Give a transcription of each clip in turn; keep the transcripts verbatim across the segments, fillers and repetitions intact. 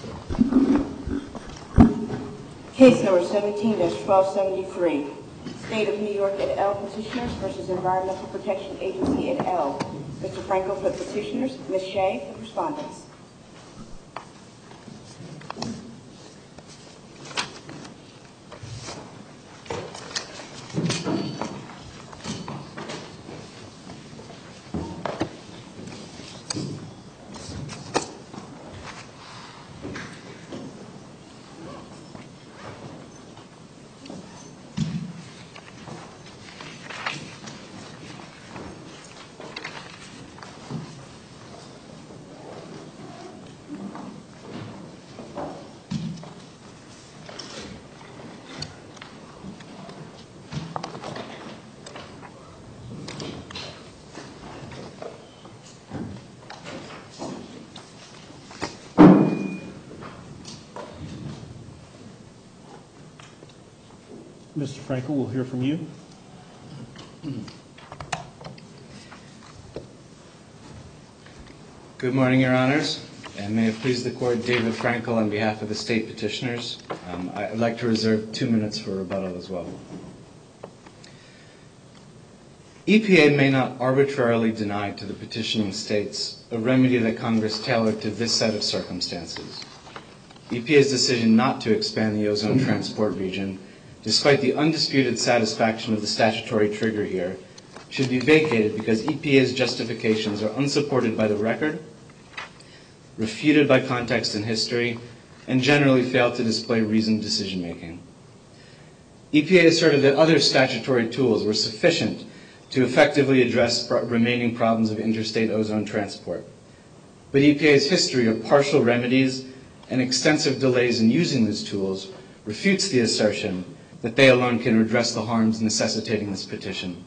Case number seventeen dash twelve seventy-three, State of New York et al. Petitioners versus Environmental Protection Agency et al. Mister Franco for the petitioners, Miz Shea for the respondents. Mister Frankel, we'll hear from you. Good morning, Your Honors, and may it please the Court, David Frankel on behalf of the state petitioners. Um, I'd like to reserve two minutes for rebuttal as well. E P A may not arbitrarily deny to the petitioning states a remedy that Congress tailored to this set of circumstances. E P A's decision not to expand the ozone transport region, despite the undisputed satisfaction of the statutory trigger here, should be vacated because E P A's justifications are unsupported by the record, refuted by context and history, and generally fail to display reasoned decision-making. E P A asserted that other statutory tools were sufficient to effectively address remaining problems of interstate ozone transport. But E P A's history of partial remedies and extensive delays in using these tools refutes the assertion that they alone can redress the harms necessitating this petition.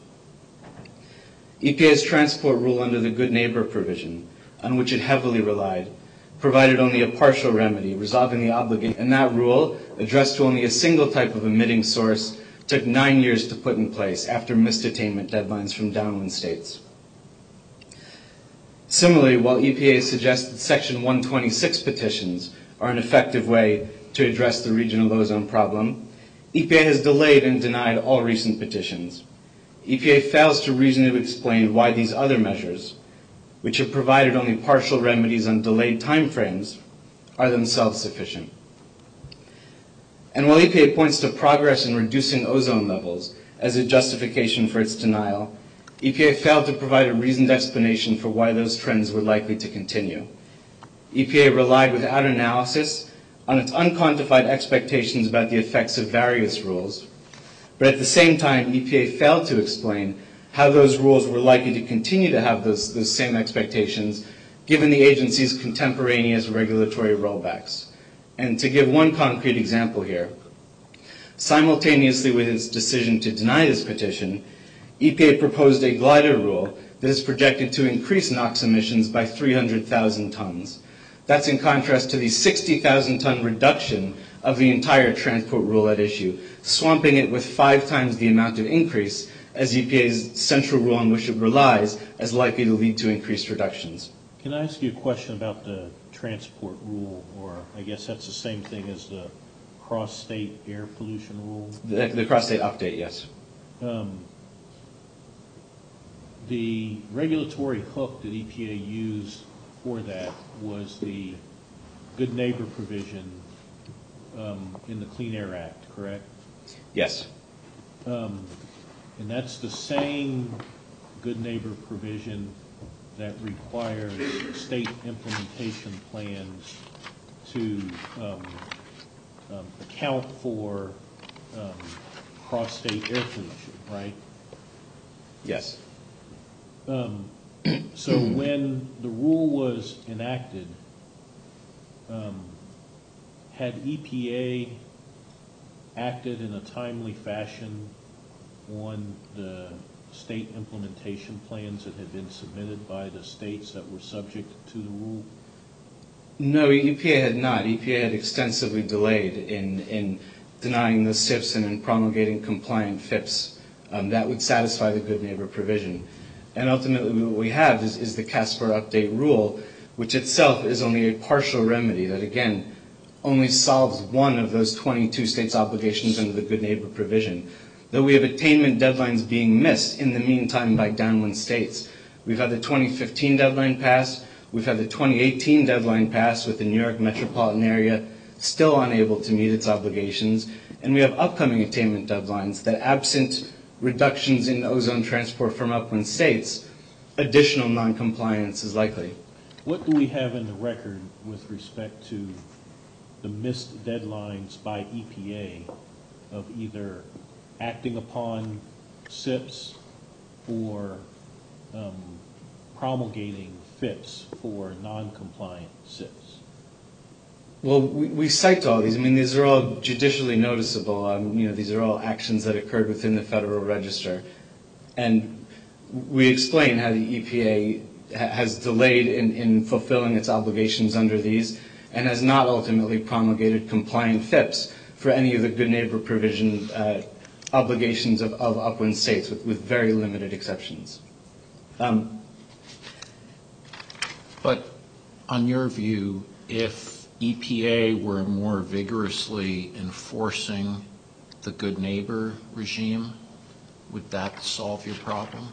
E P A's transport rule under the Good Neighbor provision, on which it heavily relied, provided only a partial remedy, resolving the obligation, and that rule, addressed to only a single type of emitting source, took nine years to put in place after missed attainment deadlines from downwind states. Similarly, while E P A suggests that Section one twenty-six petitions are an effective way to address the regional ozone problem, E P A has delayed and denied all recent petitions. E P A fails to reasonably explain why these other measures, which have provided only partial remedies on delayed timeframes, are themselves sufficient. And while E P A points to progress in reducing ozone levels as a justification for its denial, E P A failed to provide a reasoned explanation for why those trends were likely to continue. E P A relied without analysis on its unquantified expectations about the effects of various rules, but at the same time, E P A failed to explain how those rules were likely to continue to have those, those same expectations given the agency's contemporaneous regulatory rollbacks. And to give one concrete example here, simultaneously with its decision to deny this petition, E P A proposed a glider rule that is projected to increase NOx emissions by three hundred thousand tons. That's in contrast to the sixty thousand ton reduction of the entire transport rule at issue, swamping it with five times the amount of increase as E P A's central rule on which it relies as likely to lead to increased reductions. Can I ask you a question about the transport rule, or I guess that's the same thing as the cross-state air pollution rule? The, the cross-state update, yes. Um, the regulatory hook that E P A used for that was the Good Neighbor provision um, in the Clean Air Act, correct? Yes. Um, and that's the same Good Neighbor provision that requires state implementation plans to um, um, account for um, cross-state air pollution, right? Yes. Um, so when the rule was enacted, um, had E P A acted in a timely fashion on the state implementation plans that had been submitted by the states that were subject to the rule? No, E P A had not. E P A had extensively delayed in, in denying the S I Fs and in promulgating compliant F I Ps um, that would satisfy the Good Neighbor provision. And ultimately what we have is, is the CASPER update rule, which itself is only a partial remedy that, again, only solves one of those twenty-two states' obligations under the Good Neighbor provision. Though we have attainment deadlines being missed in the meantime by downwind states. We've had the twenty fifteen deadline passed. We've had the twenty eighteen deadline passed with the New York metropolitan area still unable to meet its obligations. And we have upcoming attainment deadlines that, absent reductions in ozone transport from upwind states, additional noncompliance is likely. What do we have in the record with respect to the missed deadlines by E P A of either acting upon S I Ps or um, promulgating F I Ps for non-compliant S I Ps? Well, we, we cite all these. I mean, these are all judicially noticeable. Um, you know, these are all actions that occurred within the Federal Register. And we explain how the E P A ha- has delayed in, in fulfilling its obligations under these and has not ultimately promulgated compliant F I Ps for any of the Good Neighbor provision uh, obligations of, of upwind states, with, with very limited exceptions. Um, but on your view, if E P A were more vigorously enforcing the Good Neighbor regime, would that solve your problem?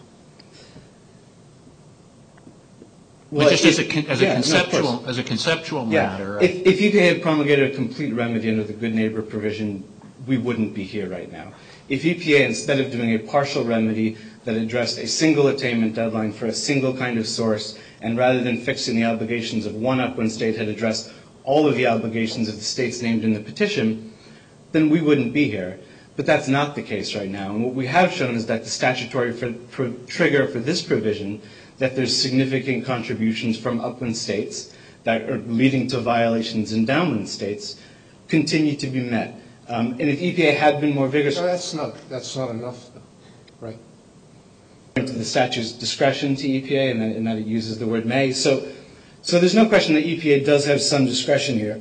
Well, just if, as a, as yeah, a conceptual, no, as a conceptual yeah. matter. If, if E P A had promulgated a complete remedy under the Good Neighbor provision, we wouldn't be here right now. If E P A, instead of doing a partial remedy that addressed a single attainment deadline for a single kind of source, and rather than fixing the obligations of one upwind state had addressed all of the obligations of the states named in the petition, then we wouldn't be here. But that's not the case right now. And what we have shown is that the statutory for, for trigger for this provision, that there's significant contributions from upwind states that are leading to violations in downwind states, continue to be met. Um, and if E P A had been more vigorous... No, that's not, that's not enough, though, right? ...to the statute's discretion to E P A, and that, and that it uses the word may. So, so there's no question that E P A does have some discretion here.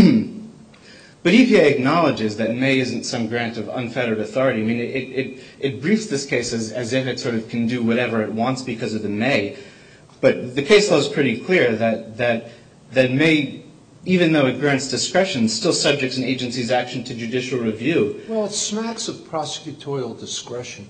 But E P A acknowledges that may isn't some grant of unfettered authority. I mean, it, it, it briefs this case as, as if it sort of can do whatever it wants because of the may. But the case law is pretty clear that, that, that may, even though it grants discretion, still subjects an agency's action to judicial review. Well, it smacks of prosecutorial discretion.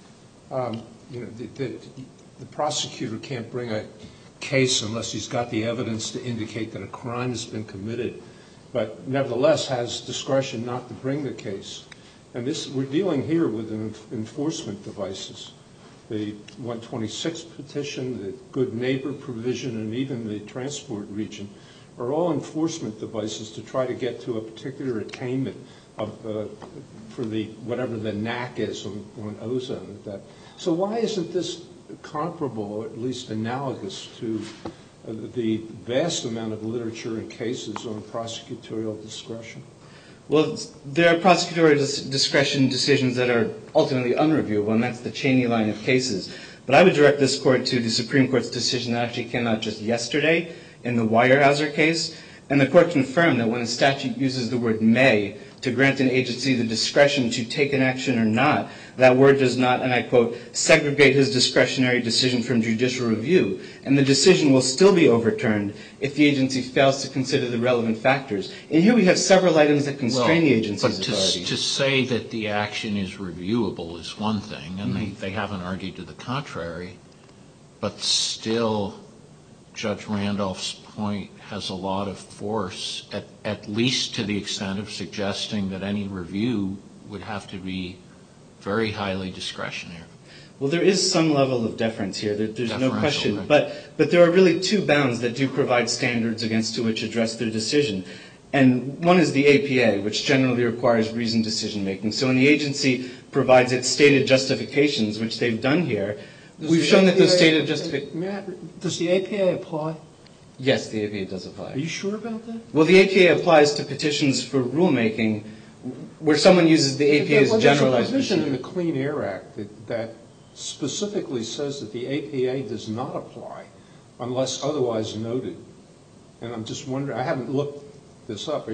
Um, you know, the, the, the prosecutor can't bring a case unless he's got the evidence to indicate that a crime has been committed, but nevertheless has discretion not to bring the case. And this, we're dealing here with enforcement devices. The one twenty-six petition, the Good Neighbor provision, and even the transport region are all enforcement devices to try to get to a particular attainment of, uh, for the, whatever the N A C is on, on ozone. That. So why isn't this comparable, or at least analogous to uh, the vast amount of literature and cases on prosecutorial discretion? Well, there are prosecutorial dis- discretion decisions that are ultimately unreviewable, and that's the Cheney line of cases. But I would direct this court to the Supreme Court's decision that actually came out just yesterday in the Weyerhaeuser case, and the court confirmed that when a statute uses the word may to grant an agency the discretion to take an action or not, that word does not, and I quote, segregate his discretionary decision from judicial review, and the decision will still be overturned if the agency fails to consider the relevant factors. And here we have several items that constrain well, the agency's but to, authority. to say that the action is reviewable is one thing, and mm-hmm. they, they haven't argued to the contrary, but still Judge Randolph's point has a lot of force, at, at least to the extent of suggesting that any review would have to be very highly discretionary. Well, there is some level of deference here. There, there's no question. Right. But, but there are really two bounds that do provide standards against to which address their decision. And one is the A P A, which generally requires reasoned decision-making. So when the agency provides its stated justifications, which they've done here, does we've shown that those stated justifications... Does the A P A apply? Yes, the A P A does apply. Are you sure about that? Well, the A P A applies to petitions for rulemaking where someone uses the A P A's well, generalized there's a provision procedure. in the Clean Air Act that, that specifically says that the A P A does not apply unless otherwise noted. And I'm just wondering, I haven't looked this up.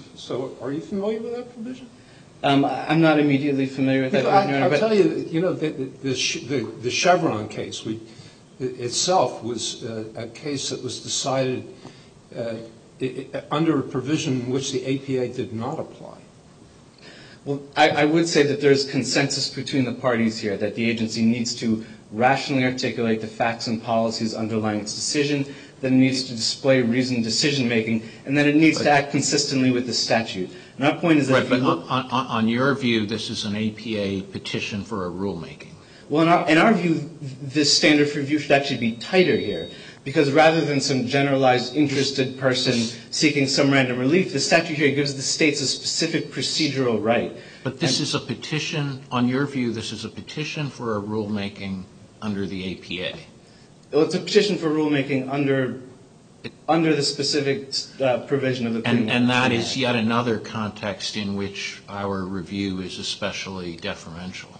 So are you familiar with that provision? Um, I'm not immediately familiar with that. I, I'll tell you, you know, the, the, the, the Chevron case we, itself was uh, a case that was decided uh, it, it, under a provision in which the A P A did not apply? Well, I, I would say that there's consensus between the parties here that the agency needs to rationally articulate the facts and policies underlying its decision, that it needs to display reasoned decision-making, and that it needs to act consistently with the statute. And our point is that... Right, but on, on, on your view, this is an A P A petition for a rulemaking. Well, in our, in our view, this standard for review should actually be tighter here, because rather than some generalized interested person seeking some random relief, the statute here gives the states a specific procedural right. But this and, is a petition, on your view, this is a petition for a rulemaking under the A P A. Well, it's a petition for rulemaking under under the specific uh, provision of the Clean And, and that is yet another context in which our review is especially deferential.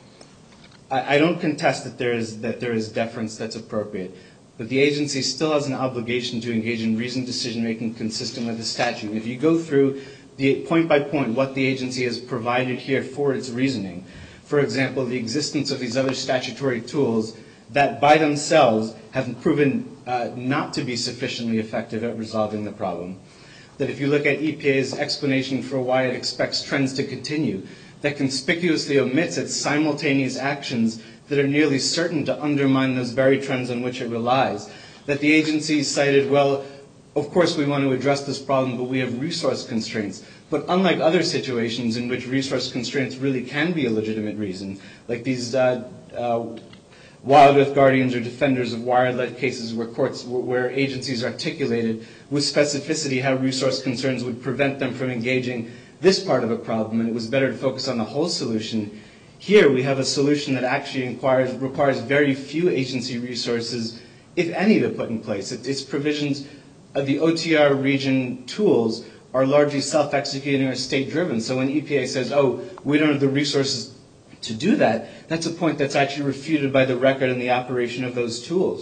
I, I don't contest that there is that there is deference that's appropriate, but the agency still has an obligation to engage in reasoned decision-making consistent with the statute. If you go through the point by point what the agency has provided here for its reasoning, for example, the existence of these other statutory tools that by themselves have proven uh, not to be sufficiently effective at resolving the problem. That if you look at E P A's explanation for why it expects trends to continue, that conspicuously omits its simultaneous actions that are nearly certain to undermine those very trends on which it relies. That the agency cited, well, of course we want to address this problem, but we have resource constraints. But unlike other situations in which resource constraints really can be a legitimate reason, like these uh, uh, Wild Earth Guardians or Defenders of Wildlife cases where courts, where agencies articulated with specificity how resource concerns would prevent them from engaging this part of a problem, and it was better to focus on the whole solution. Here we have a solution that actually requires, requires very few agency resources, if any, to put in place. It, its provisions of the O T R region tools are largely self-executing or state-driven. So when E P A says, oh, we don't have the resources to do that, that's a point that's actually refuted by the record and the operation of those tools.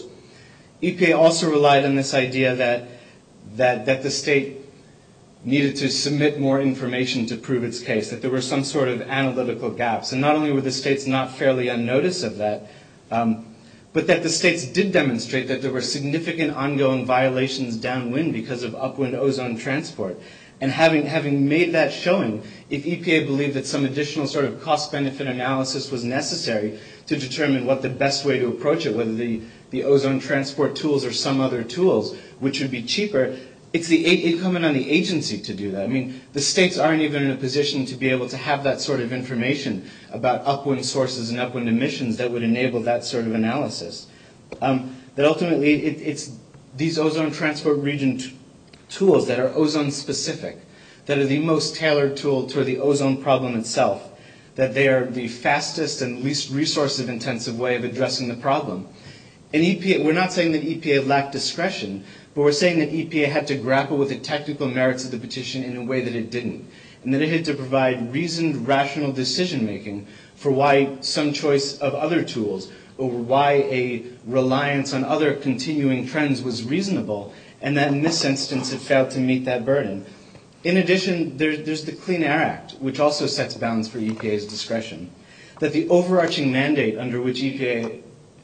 E P A also relied on this idea that, that, that the state needed to submit more information to prove its case, that there were some sort of analytical gaps. And not only were the states not fairly unnoticed of that, um, but that the states did demonstrate that there were significant ongoing violations downwind because of upwind ozone transport. And having, having made that showing, if E P A believed that some additional sort of cost-benefit analysis was necessary to determine what the best way to approach it, whether the, the ozone transport tools or some other tools, which would be cheaper, it's the incumbent on the agency to do that. I mean, the states aren't even in a position to be able to have that sort of information about upwind sources and upwind emissions that would enable that sort of analysis. Um, that ultimately, it, it's these ozone transport region t- tools that are ozone specific, that are the most tailored tool to the ozone problem itself, that they are the fastest and least resource intensive way of addressing the problem. And E P A, we're not saying that E P A lacked discretion, but we're saying that E P A had to grapple with the technical merits of the petition in a way that it didn't, and that it had to provide reasoned, rational decision-making for why some choice of other tools or why a reliance on other continuing trends was reasonable, and that in this instance it failed to meet that burden. In addition, there, there's the Clean Air Act, which also sets bounds for E P A's discretion. That the overarching mandate under which E P A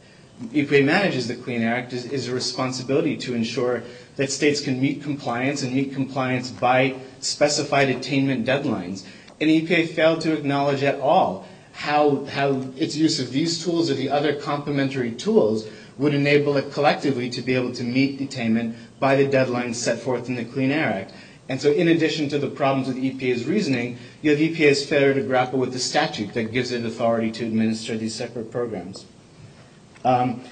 E P A manages the Clean Air Act is, is a responsibility to ensure that states can meet compliance and meet compliance by specified attainment deadlines. And E P A failed to acknowledge at all how, how its use of these tools or the other complementary tools would enable it collectively to be able to meet attainment by the deadlines set forth in the Clean Air Act. And so in addition to the problems with E P A's reasoning, you have E P A's failure to grapple with the statute that gives it authority to administer these separate programs. Um,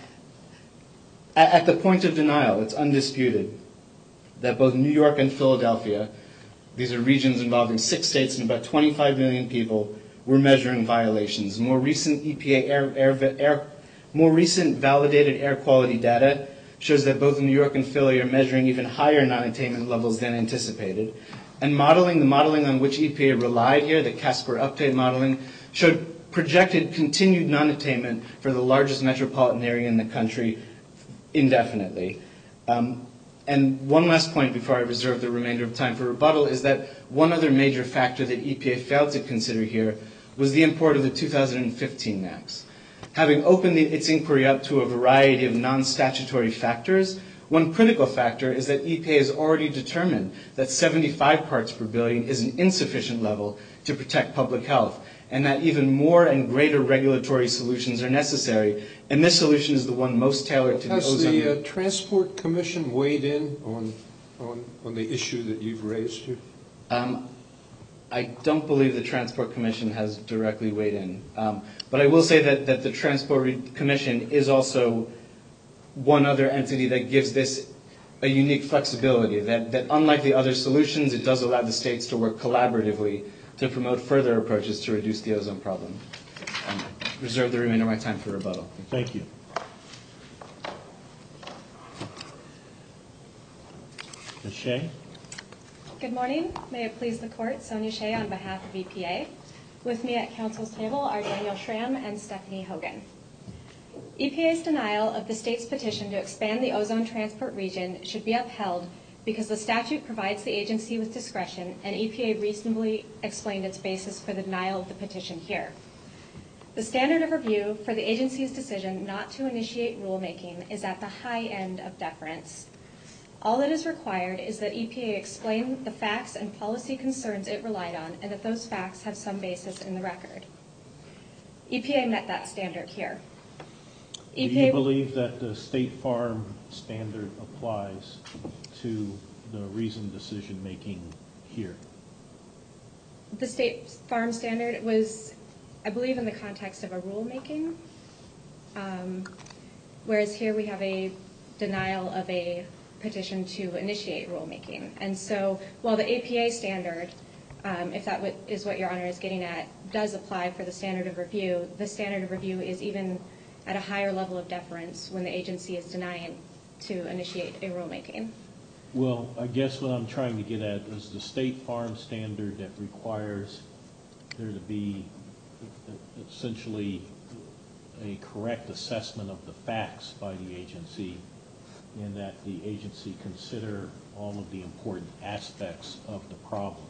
at, at the point of denial, it's undisputed that both New York and Philadelphia, these are regions involving six states and about twenty-five million people, were measuring violations. More recent E P A air, air, air, more recent validated air quality data shows that both New York and Philly are measuring even higher non-attainment levels than anticipated. And modeling, the modeling on which E P A relied here, the Casper update modeling, showed projected continued non-attainment for the largest metropolitan area in the country indefinitely. Um, and one last point before I reserve the remainder of time for rebuttal is that one other major factor that E P A failed to consider here was the import of the two thousand fifteen NAAQS. Having opened the, its inquiry up to a variety of non-statutory factors, One critical factor is that E P A has already determined that seventy-five parts per billion is an insufficient level to protect public health, and that even more and greater regulatory solutions are necessary. And this solution is the one most tailored to the Has ozone. the uh, Transport Commission weighed in on, on, on the issue that you've raised here? Um, I don't believe the Transport Commission has directly weighed in. Um, but I will say that, that the Transport Commission is also one other entity that gives this a unique flexibility, that, that unlike the other solutions, it does allow the states to work collaboratively to promote further approaches to reduce the ozone problem. Um, reserve the remainder of my time for rebuttal. Thank you. Miz Shea? Good morning. May it please the Court, Sonia Shea on behalf of E P A. With me at Council's table are Daniel Schramm and Stephanie Hogan. E P A's denial of the state's petition to expand the ozone transport region should be upheld because the statute provides the agency with discretion, and E P A reasonably explained its basis for the denial of the petition here. The standard of review for the agency's decision not to initiate rulemaking is at the high end of deference. All that is required is that E P A explain the facts and policy concerns it relied on, and that those facts have some basis in the record. E P A met that standard here. Do you believe that the State Farm standard applies to the reasoned decision-making here? The State Farm standard was, I believe, in the context of a rulemaking, um, whereas here we have a denial of a petition to initiate rulemaking. And so while the A P A standard, um, if that is what Your Honor is getting at, does apply for the standard of review, the standard of review is even at a higher level of deference when the agency is denying to initiate a rulemaking. Well, I guess what I'm trying to get at is the State Farm standard that requires there to be essentially a correct assessment of the facts by the agency, and that the agency consider all of the important aspects of the problem.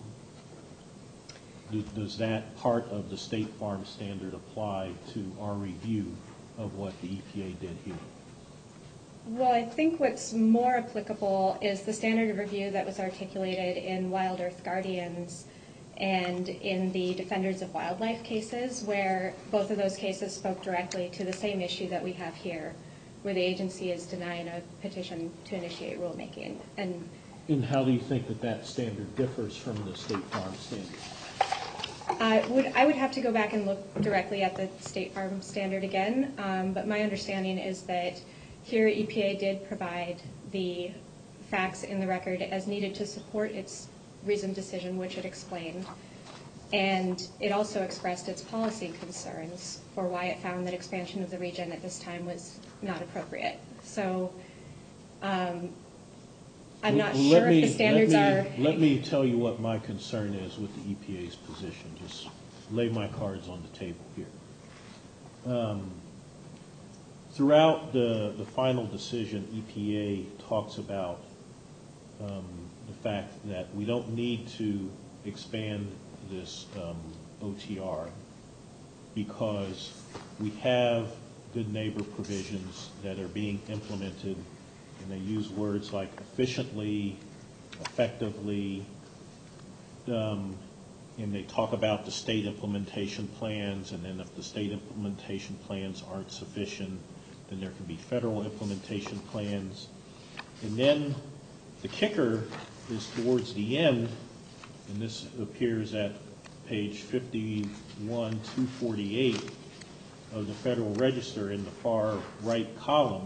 Does that part of the State Farm standard apply to our review of what the E P A did here? Well, I think what's more applicable is the standard of review that was articulated in Wild Earth Guardians and in the Defenders of Wildlife cases, where both of those cases spoke directly to the same issue that we have here, where the agency is denying a petition to initiate rulemaking. And, and how do you think that that standard differs from the State Farm standard? I would, I would have to go back and look directly at the State Farm standard again, um, but my understanding is that here E P A did provide the facts in the record as needed to support its reasoned decision, which it explained, and it also expressed its policy concerns for why it found that expansion of the region at this time was not appropriate. So um, I'm not well, sure me, if the standards let me, are... Let me tell you what my concern is with the E P A's position. Just lay my cards on the table here. Um, throughout the, the final decision, E P A talks about um, the fact that we don't need to expand this um, O T R because we have good neighbor provisions that are being implemented, and they use words like efficiently, effectively, um, and they talk about the state implementation plans, and then if the state implementation plans aren't sufficient, then there can be federal implementation plans. And then the kicker is towards the end, and this appears at page fifty-one, two forty-eight of the Federal Register in the far right column.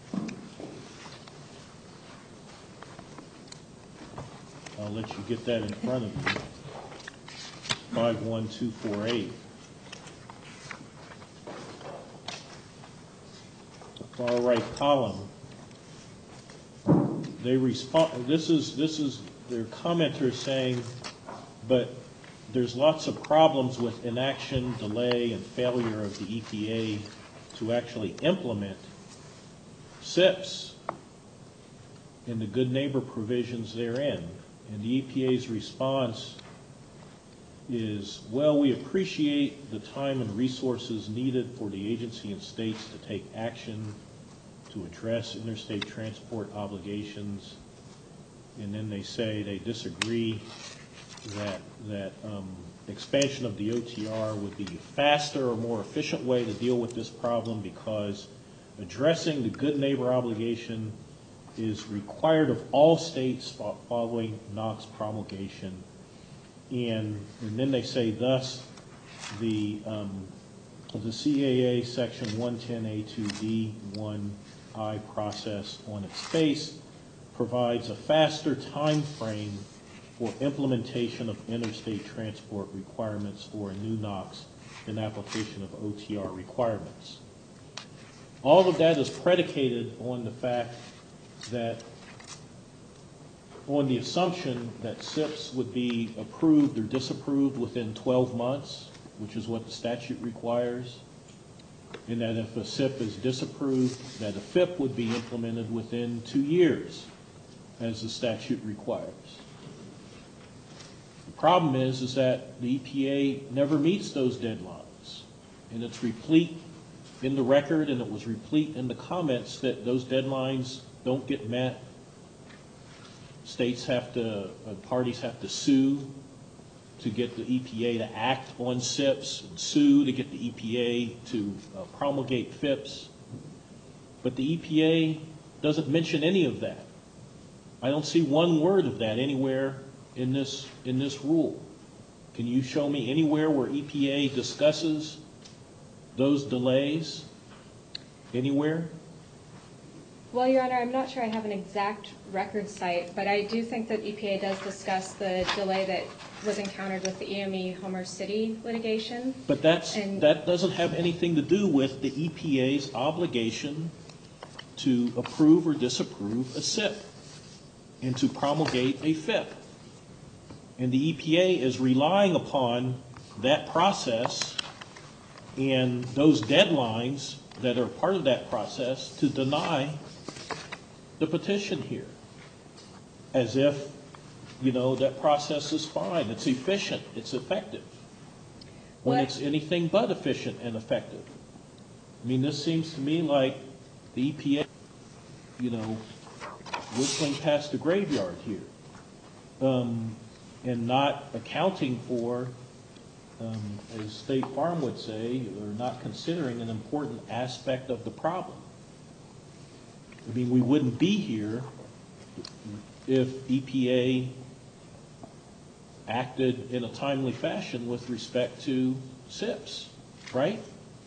I'll let you get that in front of you. five one two four eight. The far right column. They respond. This is this is their commenters saying, but there's lots of problems with inaction, delay, and failure of the E P A to actually implement S I Ps and the good neighbor provisions therein. And the E P A's response is, well, we appreciate the time and resources needed for the agency and states to take action to address interstate transport obligations, and then they say they disagree that that um, expansion of the O T R would be a faster or more efficient way to deal with this problem because addressing the good neighbor obligation is required of all states following NOx promulgation. And, and then they say, thus, the, um, the C A A Section one ten A two D one I process on its face provides a faster time frame for implementation of interstate transport requirements for a new NOx than application of O T R requirements. All of that is predicated on the fact that, on the assumption that S I Ps would be approved or disapproved within twelve months, which is what the statute requires, and that if a S I P is disapproved, that a F I P would be implemented within two years, as the statute requires. The problem is, is that the E P A never meets those deadlines, and it's replete in the record, and it was replete in the comments that those deadlines don't get met. States have to, uh, parties have to sue to get the E P A to act on S I Ps, and sue to get the E P A to uh, promulgate F I Ps. But the E P A doesn't mention any of that. I don't see one word of that anywhere in this, in this rule. Can you show me anywhere where E P A discusses those delays anywhere? Well, Your Honor, I'm not sure I have an exact record site, but I do think that E P A does discuss the delay that was encountered with the E M E Homer City litigation. But that's, and that doesn't have anything to do with the E P A's obligation to approve or disapprove a S I P and to promulgate a F I P. And the E P A is relying upon that process and those deadlines that are part of that process to deny the petition here, as if, you know, that process is fine, it's efficient, it's effective, when What? it's anything but efficient and effective. I mean, this seems to me like the E P A, you know, whistling past the graveyard here, um, and not accounting for, um, as State Farm would say, or not considering an important aspect of the problem. I mean, we wouldn't be here if E P A acted in a timely fashion with respect to S I Ps, right?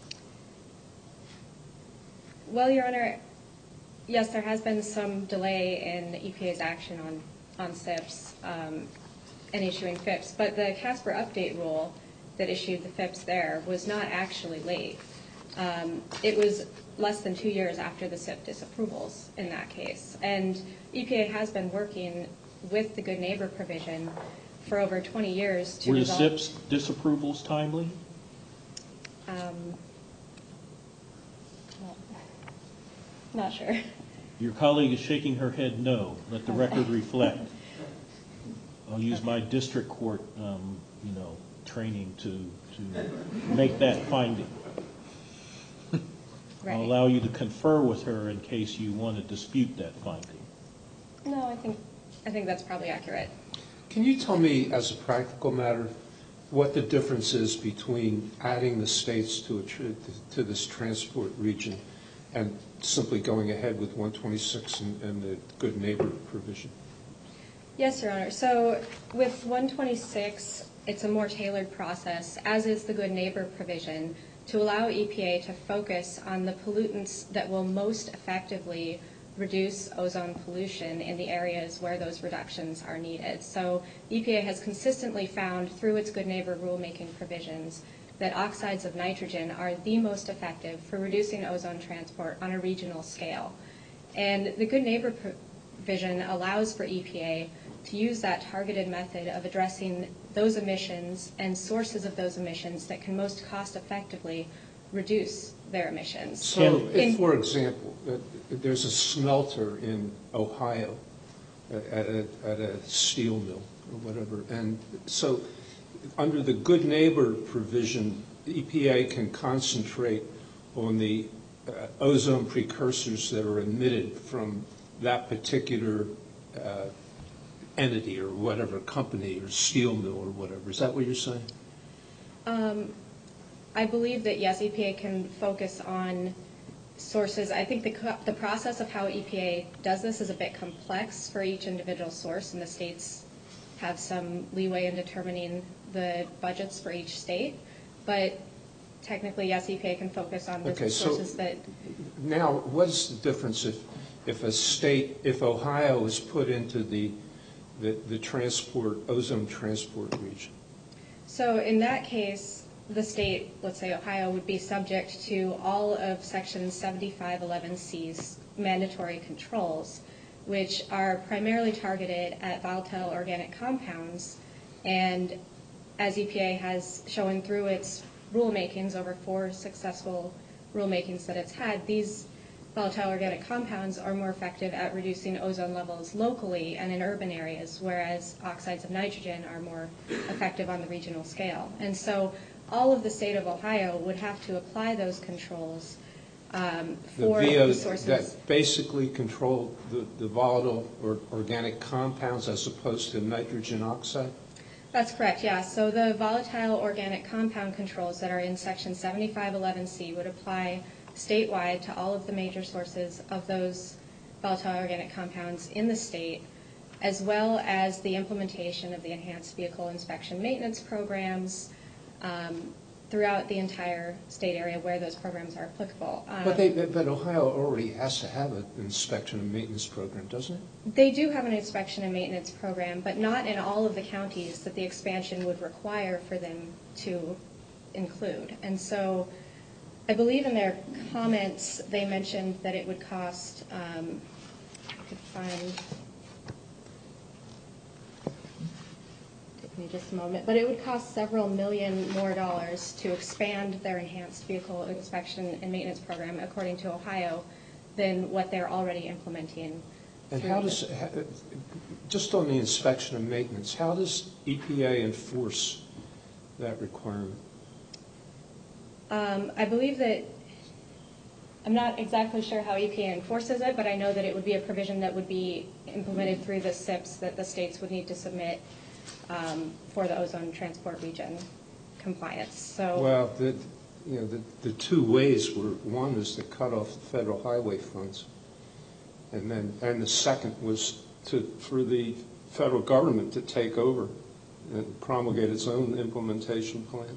Well, Your Honor, yes, there has been some delay in the E P A's action on, on S I Ps um, and issuing F I Ps, but the CASPER update rule that issued the F I Ps there was not actually late. Um, it was less than two years after the S I P disapprovals in that case. And E P A has been working with the good neighbor provision for over twenty years to Were the resolve. S I Ps disapprovals timely? Um, well, not sure. Your colleague is shaking her head no. Let the record reflect. I'll use my district court, um, you know, training to, to make that finding. Right. I'll allow you to confer with her in case you want to dispute that finding. No, I think I think that's probably accurate. Can you tell me, as a practical matter, what the difference is between adding the states to, a tr to this transport region and simply going ahead with one twenty-six and, and the good neighbor provision? Yes, Your Honor. So with one twenty-six, it's a more tailored process, as is the good neighbor provision, to allow E P A to focus on the pollutants that will most effectively reduce ozone pollution in the areas where those reductions are needed. So E P A has consistently found through its good neighbor rulemaking provisions that oxides of nitrogen are the most effective for reducing ozone transport on a regional scale. And the good neighbor provision allows for E P A to use that targeted method of addressing those emissions and sources of those emissions that can most cost effectively reduce their emissions. So Can- if, In- for example, uh, there's a smelter in Ohio uh, at a, at a steel mill or whatever, and so under the good neighbor provision, the E P A can concentrate on the uh, ozone precursors that are emitted from that particular uh, entity or whatever, company or steel mill or whatever. Is that what you're saying? Um, I believe that, yes, E P A can focus on sources. I think the, co- the process of how E P A does this is a bit complex for each individual source, and the states have some leeway in determining the budgets for each state. But technically, yes, E P A can focus on the Okay, sources so that... Now, what is the difference if, if a state, if Ohio is put into the, the, the transport, ozone transport region? So in that case, the state, let's say Ohio, would be subject to all of Section seventy-five eleven C's mandatory controls, which are primarily targeted at volatile organic compounds. And as E P A has shown through its rulemakings, over four successful rulemakings that it's had, these volatile organic compounds are more effective at reducing ozone levels locally and in urban areas, whereas oxides of nitrogen are more effective on the regional scale. And so all of the state of Ohio would have to apply those controls um, for the, the, V O sources. That basically control the, the volatile or organic compounds as opposed to nitrogen oxide? That's correct, yeah. So the volatile organic compound controls that are in Section seventy-five eleven C would apply statewide to all of the major sources of those volatile organic compounds in the state, as well as the implementation of the enhanced vehicle inspection maintenance programs um, throughout the entire state area where those programs are applicable. Um, But, they, but Ohio already has to have an inspection and maintenance program, doesn't it? They do have an inspection and maintenance program, but not in all of the counties that the expansion would require for them to include. And so I believe in their comments they mentioned that it would cost, um, I could find, take me just a moment, but it would cost several million more dollars to expand their enhanced vehicle inspection and maintenance program, according to Ohio, than what they're already implementing. And how does, just on the inspection and maintenance, how does E P A enforce that requirement? Um, I believe that, I'm not exactly sure how E P A enforces it, but I know that it would be a provision that would be implemented through the S I Ps that the states would need to submit um, for the ozone transport region compliance. So, Well, the, you know, the, the two ways were, one is to cut off the federal highway funds, and then, and the second was to, for the federal government to take over and promulgate its own implementation plan.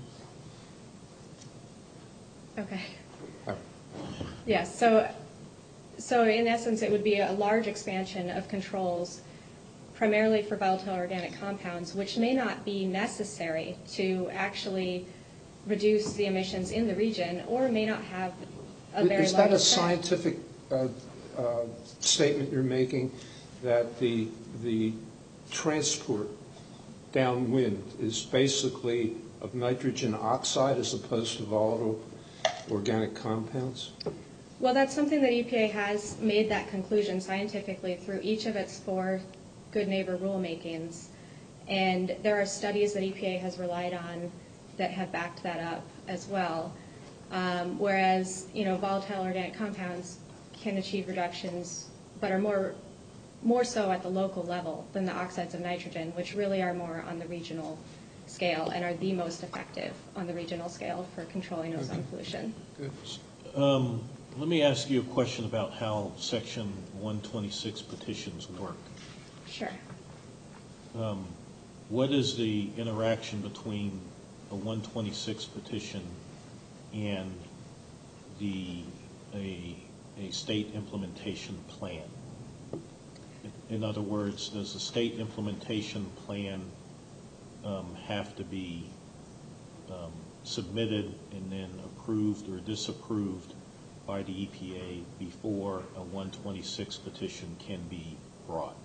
okay. Oh. Yes, so, so in essence, it would be a large expansion of controls primarily for volatile organic compounds, which may not be necessary to actually reduce the emissions in the region, or may not have a very large Is that a effect. scientific uh, uh, statement you're making, that the, the transport downwind is basically of nitrogen oxide as opposed to volatile organic compounds? Well, that's something that E P A has made that conclusion scientifically through each of its four Good Neighbor rulemakings. And there are studies that E P A has relied on that have backed that up as well. Um, whereas, you know, volatile organic compounds can achieve reductions, but are more, more so at the local level than the oxides of nitrogen, which really are more on the regional scale and are the most effective on the regional scale for controlling ozone pollution. Good. Um, let me ask you a question about how Section one twenty-six petitions work. Sure. Um, what is the interaction between a one twenty-six petition and the a, a state implementation plan? In other words, does the state implementation plan um, have to be um, submitted and then approved or disapproved by the E P A before a one twenty-six petition can be brought?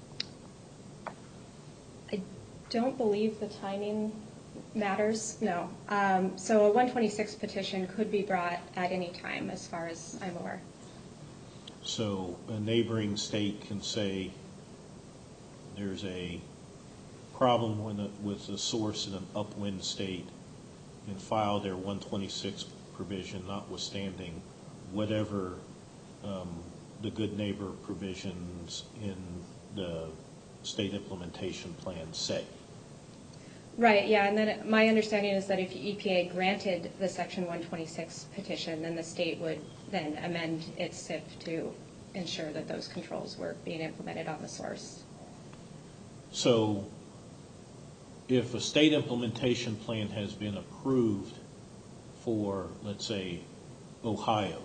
I don't believe the timing matters, no. Um, so a one twenty-six petition could be brought at any time, as far as I'm aware. So a neighboring state can say there's a problem with a, with a source in an upwind state and file their one twenty-six provision notwithstanding whatever um, the good neighbor provisions in the state implementation plan say. Right, yeah, and then my understanding is that if E P A granted the Section one twenty-six petition, then the state would then amend its S I P to ensure that those controls were being implemented on the source. So if a state implementation plan has been approved for, let's say, Ohio,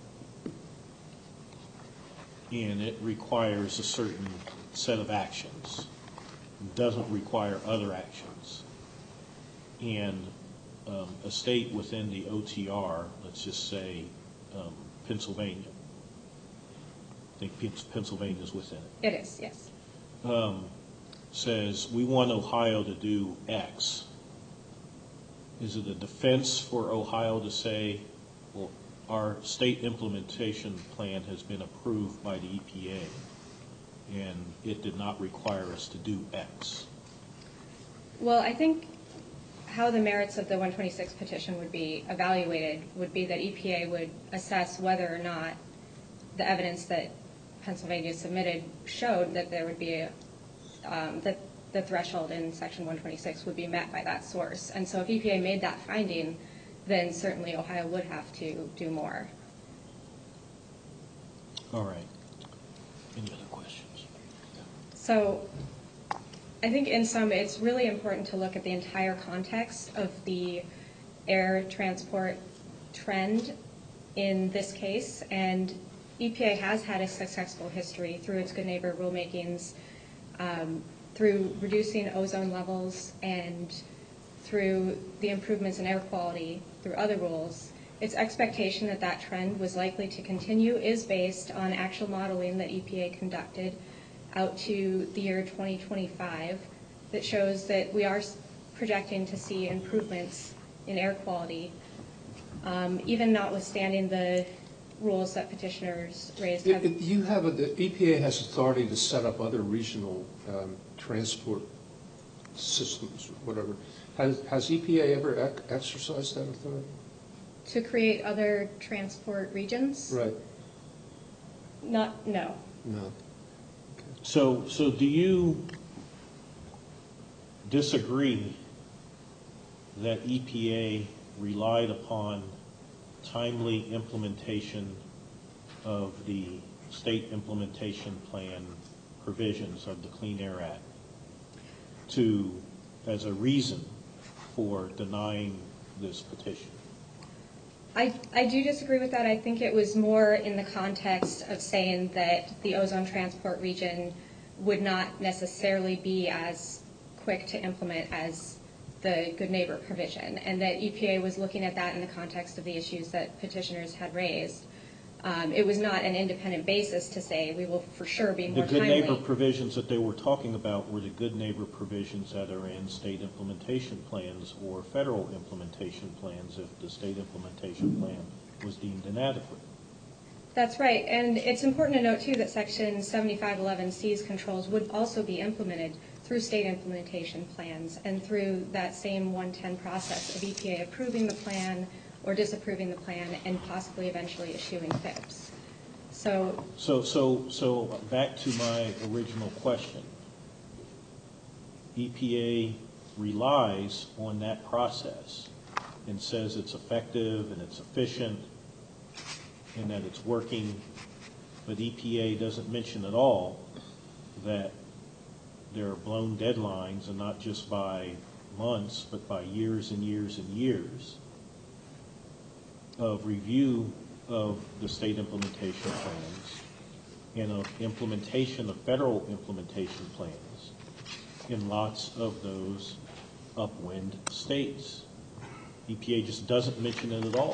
and it requires a certain set of actions, doesn't require other actions, and um, a state within the O T R, let's just say um, Pennsylvania, I think Pennsylvania is within it. It is, yes. Um, says we want Ohio to do X. Is it a defense for Ohio to say, well, our state implementation plan has been approved by the E P A and it did not require us to do X? Well, I think how the merits of the one twenty-six petition would be evaluated would be that E P A would assess whether or not the evidence that Pennsylvania submitted showed that there would be a, um, that the threshold in Section one twenty-six would be met by that source. And so if E P A made that finding, then certainly Ohio would have to do more. All right. Any other questions? So I think in sum, it's really important to look at the entire context of the air transport trend in this case. And E P A has had a successful history through its good neighbor rulemakings, um, through reducing ozone levels and through the improvements in air quality through other rules. Its expectation that that trend was likely to continue is based on actual modeling that E P A conducted out to the year twenty twenty-five that shows that we are projecting to see improvements in air quality, um, even notwithstanding the rules that petitioners raised. It, it, you have a, the E P A has authority to set up other regional um, transport systems, whatever. Has, has E P A ever ec exercised that authority? To create other transport regions? Right. Not, no. No. So, so do you disagree that E P A relied upon timely implementation of the state implementation plan provisions of the Clean Air Act to, as a reason for denying this petition? I, I do disagree with that. I think it was more in the context of saying that the ozone transport region would not necessarily be as quick to implement as the good neighbor provision, and that E P A was looking at that in the context of the issues that petitioners had raised. Um, it was not an independent basis to say we will for sure be more timely. The good timely. neighbor provisions that they were talking about were the good neighbor provisions that are in state implementation plans or federal implementation plans if the state implementation plan was deemed inadequate. That's right, and it's important to note too that Section seventy-five eleven C's controls would also be implemented through state implementation plans and through that same one ten process of E P A approving the plan or disapproving the plan and possibly eventually issuing F I Ps. So, so, so, so back to my original question. E P A relies on that process and says it's effective and it's efficient and that it's working, but E P A doesn't mention at all that there are blown deadlines, and not just by months, but by years and years and years of review of the state implementation plans and of implementation of federal implementation plans in lots of those upwind states. E P A just doesn't mention it at all.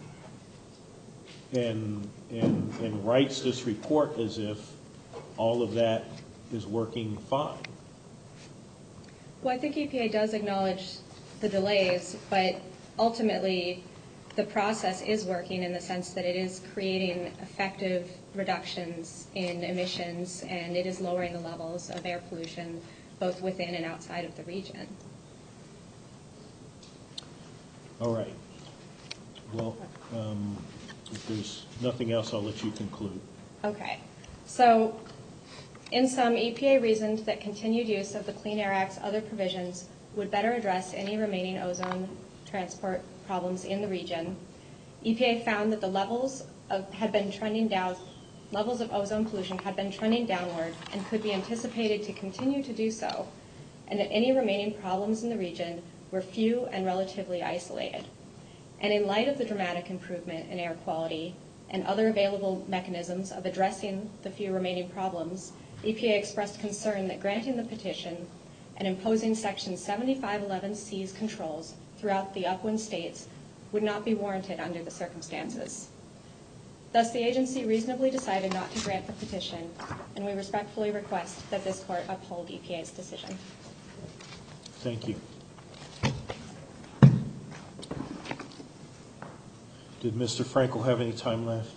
And, and, and writes this report as if all of that is working fine. well, I think E P A does acknowledge the delays, but ultimately the process is working in the sense that it is creating effective reductions in emissions and it is lowering the levels of air pollution both within and outside of the region. All right. Well, um, If there's nothing else, I'll let you conclude. Okay. So, in sum, E P A reasoned that continued use of the Clean Air Act's other provisions would better address any remaining ozone transport problems in the region. E P A found that the levels of had been trending down, levels of ozone pollution had been trending downward and could be anticipated to continue to do so, and that any remaining problems in the region were few and relatively isolated. And in light of the dramatic improvement in air quality and other available mechanisms of addressing the few remaining problems, E P A expressed concern that granting the petition and imposing Section seventy-five eleven C's controls throughout the upwind states would not be warranted under the circumstances. Thus, the agency reasonably decided not to grant the petition, and we respectfully request that this court uphold E P A's decision. Thank you. Did Mister Frankel have any time left?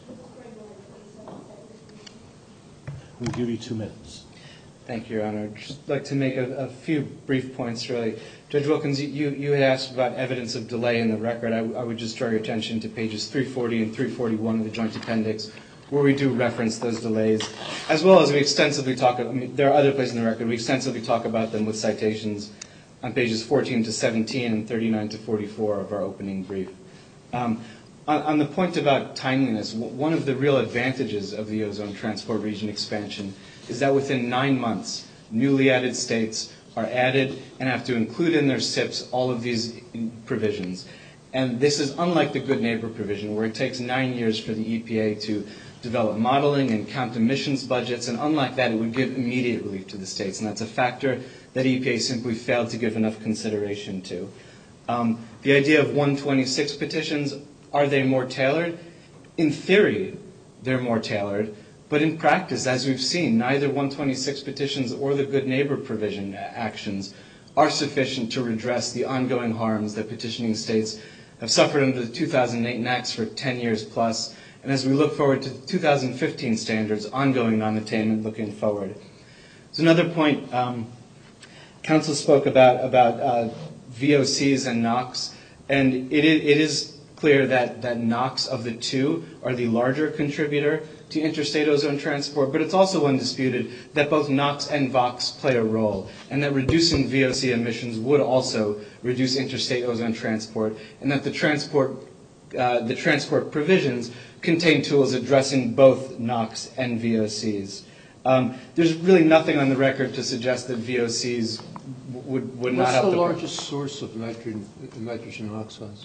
We'll give you two minutes. Thank you, Your Honor. I'd just like to make a, a few brief points, really. Judge Wilkins, you, you had asked about evidence of delay in the record. I, I would just draw your attention to pages three forty and three forty-one of the Joint Appendix, where we do reference those delays, as well as we extensively talk, I mean, there are other places in the record, we extensively talk about them with citations on pages fourteen to seventeen and thirty-nine to forty-four of our opening brief. Um, on, on the point about timeliness, w- one of the real advantages of the ozone transport region expansion is that within nine months, newly added states are added and have to include in their S I Ps all of these provisions. And this is unlike the Good Neighbor provision, where it takes nine years for the E P A to develop modeling and count emissions budgets, and unlike that, it would give immediate relief to the states, and that's a factor that E P A simply failed to give enough consideration to. Um, the idea of one twenty-six petitions, are they more tailored? In theory, they're more tailored, but in practice, as we've seen, neither one twenty-six petitions or the Good Neighbor provision actions are sufficient to redress the ongoing harms that petitioning states have suffered under the two thousand eight N A Cs for ten years plus, and as we look forward to the two thousand fifteen standards, ongoing non-attainment looking forward. So another point, um, Council spoke about, about uh, V O Cs and NOx, and it, it is clear that, that NOx of the two are the larger contributor to interstate ozone transport, but it's also undisputed that both NOx and VOx play a role, and that reducing V O C emissions would also reduce interstate ozone transport, and that the transport, uh, the transport provisions contain tools addressing both NOx and V O Cs. Um, there's really nothing on the record to suggest that V O Cs would, would not have What's the the largest source of nitrogen, nitrogen oxides?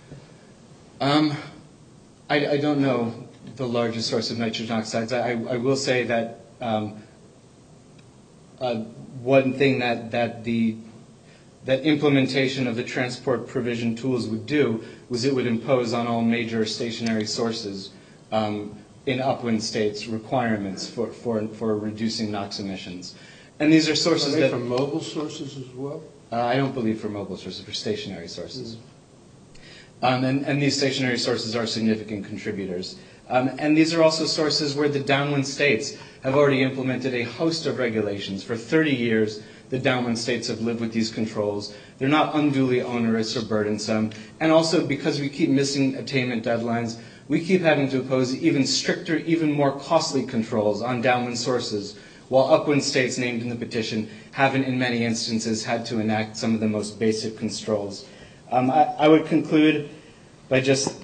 Um, I, I don't know the largest source of nitrogen oxides. I, I will say that um, uh, one thing that, that the that implementation of the transport provision tools would do was it would impose on all major stationary sources um, in upwind states requirements for, for, for reducing NOx emissions. And these are sources are they that... from mobile sources as well? Uh, I don't believe for mobile sources, for stationary sources. Mm-hmm. Um, and, and these stationary sources are significant contributors. Um, and these are also sources where the downwind states have already implemented a host of regulations. For thirty years, the downwind states have lived with these controls. They're not unduly onerous or burdensome. And also, because we keep missing attainment deadlines, we keep having to impose even stricter, even more costly controls on downwind sources, while upwind states named in the petition haven't, in many instances, had to enact some of the most basic controls. Um, I, I would conclude by just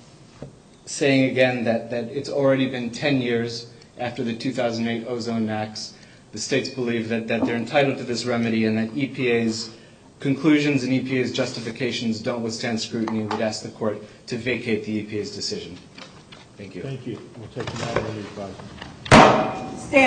saying again that, that it's already been ten years after the two thousand eight ozone N A Cs. The states believe that, that they're entitled to this remedy and that E P A's conclusions and E P A's justifications don't withstand scrutiny. We'd ask the court to vacate the E P A's decision. Thank you. Thank you. We'll take a matter under advisement.